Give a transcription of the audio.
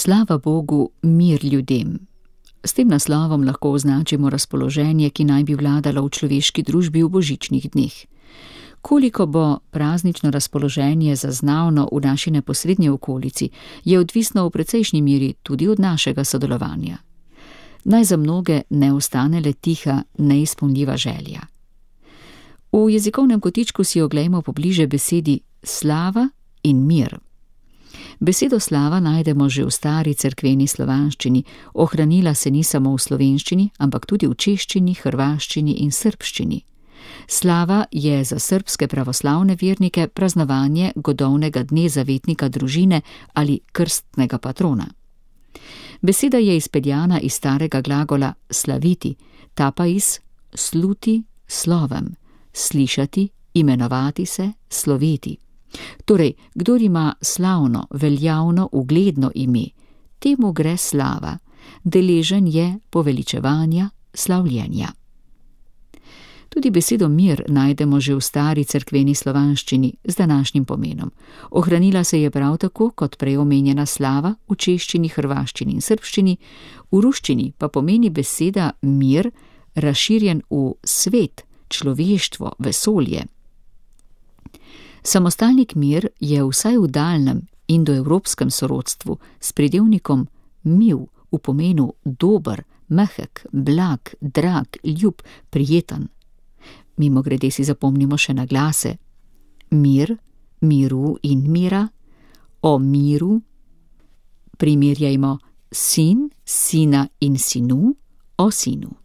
Slava Bogu, mir ljudem. S tem naslovom lahko označimo razpoloženje, ki naj bi vladalo v človeški družbi v božičnih dneh. Koliko bo praznično razpoloženje zaznavno v naši neposrednji okolici, je odvisno v precejšnji meri tudi od našega sodelovanja. Naj za mnoge ne ostane le tiha, neizpolnljiva želja. V jezikovnem kotičku si oglejmo pobliže besedi slava in mir. Besedo slava najdemo že v stari cerkveni slovanščini, ohranila se ni samo v slovenščini, ampak tudi v češčini, hrvaščini in srbščini. Slava je za srbske pravoslavne vernike praznovanje godovnega dne zavetnika družine ali krstnega patrona. Beseda je izpeljana iz starega glagola slaviti, ta pa iz sluti slovem, slišati, imenovati se, sloveti. Torej, kdor ima slavno, veljavno, ugledno ime, temu gre slava, deležen je poveličevanja, slavljenja. Tudi besedo mir najdemo že v stari cerkveni slovanščini z današnjim pomenom. Ohranila se je prav tako kot prej omenjena slava v češčini, hrvaščini in srbščini, v ruščini pa pomeni beseda mir razširjen v svet, človeštvo, vesolje. Samostalnik mir je vsaj v daljnem indoevropskem sorodstvu s pridevnikom mil v pomenu dober, mehek, blag, drag, ljub, prijeten. Mimogrede si zapomnimo še naglase: mir, miru in mira, o miru. Primerjajmo sin, sina in sinu, o sinu.